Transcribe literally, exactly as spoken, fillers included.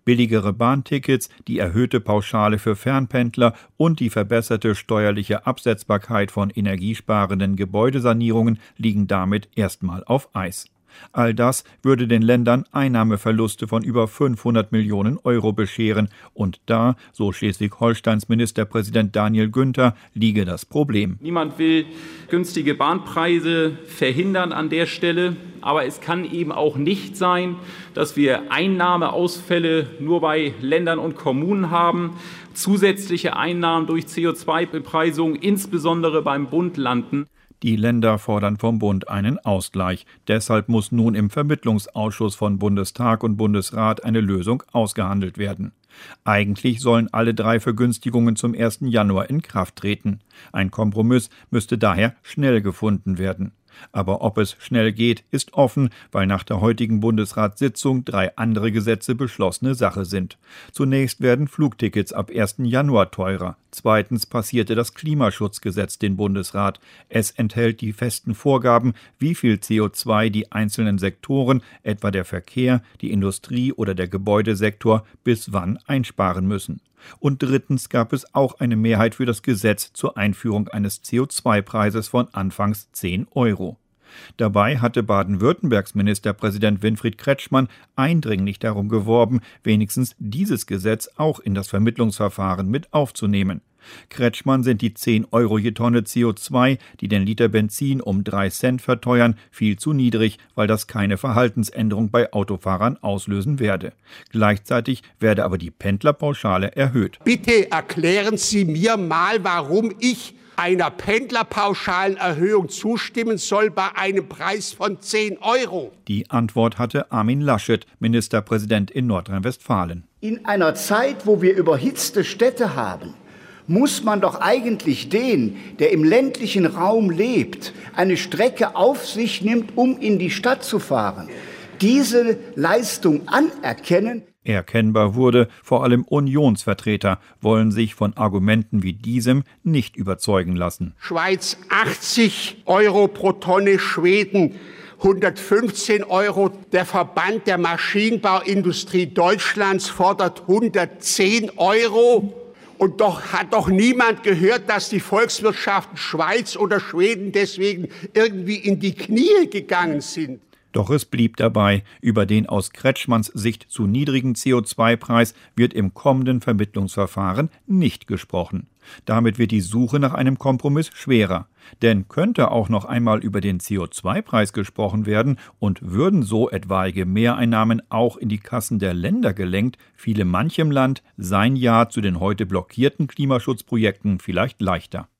Billigere Bahntickets, die erhöhte Pauschale für Fernpendler und die verbesserte steuerliche Absetzbarkeit von energiesparenden Gebäudesanierungen liegen damit erstmal auf Eis. All das würde den Ländern Einnahmeverluste von über fünfhundert Millionen Euro bescheren. Und da, so Schleswig-Holsteins Ministerpräsident Daniel Günther, liege das Problem. Niemand will günstige Bahnpreise verhindern an der Stelle. Aber es kann eben auch nicht sein, dass wir Einnahmeausfälle nur bei Ländern und Kommunen haben, zusätzliche Einnahmen durch C O zwei Bepreisung insbesondere beim Bund landen. Die Länder fordern vom Bund einen Ausgleich. Deshalb muss nun im Vermittlungsausschuss von Bundestag und Bundesrat eine Lösung ausgehandelt werden. Eigentlich sollen alle drei Vergünstigungen zum ersten Januar in Kraft treten. Ein Kompromiss müsste daher schnell gefunden werden. Aber ob es schnell geht, ist offen, weil nach der heutigen Bundesratssitzung drei andere Gesetze beschlossene Sache sind. Zunächst werden Flugtickets ab ersten Januar teurer. Zweitens passierte das Klimaschutzgesetz den Bundesrat. Es enthält die festen Vorgaben, wie viel C O zwei die einzelnen Sektoren, etwa der Verkehr, die Industrie oder der Gebäudesektor, bis wann einsparen müssen. Und drittens gab es auch eine Mehrheit für das Gesetz zur Einführung eines C O zwei Preises von anfangs zehn Euro. Dabei hatte Baden-Württembergs Ministerpräsident Winfried Kretschmann eindringlich darum geworben, wenigstens dieses Gesetz auch in das Vermittlungsverfahren mit aufzunehmen. Kretschmann sind die zehn Euro je Tonne C O zwei, die den Liter Benzin um drei Cent verteuern, viel zu niedrig, weil das keine Verhaltensänderung bei Autofahrern auslösen werde. Gleichzeitig werde aber die Pendlerpauschale erhöht. Bitte erklären Sie mir mal, warum ich einer Pendlerpauschalenerhöhung zustimmen soll bei einem Preis von zehn Euro. Die Antwort hatte Armin Laschet, Ministerpräsident in Nordrhein-Westfalen. In einer Zeit, wo wir überhitzte Städte haben, muss man doch eigentlich den, der im ländlichen Raum lebt, eine Strecke auf sich nimmt, um in die Stadt zu fahren, diese Leistung anerkennen. Erkennbar wurde, vor allem Unionsvertreter wollen sich von Argumenten wie diesem nicht überzeugen lassen. Schweiz achtzig Euro pro Tonne, Schweden hundertfünfzehn Euro. Der Verband der Maschinenbauindustrie Deutschlands fordert hundertzehn Euro. Und doch hat doch niemand gehört, dass die Volkswirtschaften Schweiz oder Schweden deswegen irgendwie in die Knie gegangen sind. Doch es blieb dabei, über den aus Kretschmanns Sicht zu niedrigen C O zwei Preis wird im kommenden Vermittlungsverfahren nicht gesprochen. Damit wird die Suche nach einem Kompromiss schwerer. Denn könnte auch noch einmal über den C O zwei Preis gesprochen werden und würden so etwaige Mehreinnahmen auch in die Kassen der Länder gelenkt, fiele manchem Land sein Ja zu den heute blockierten Klimaschutzprojekten vielleicht leichter.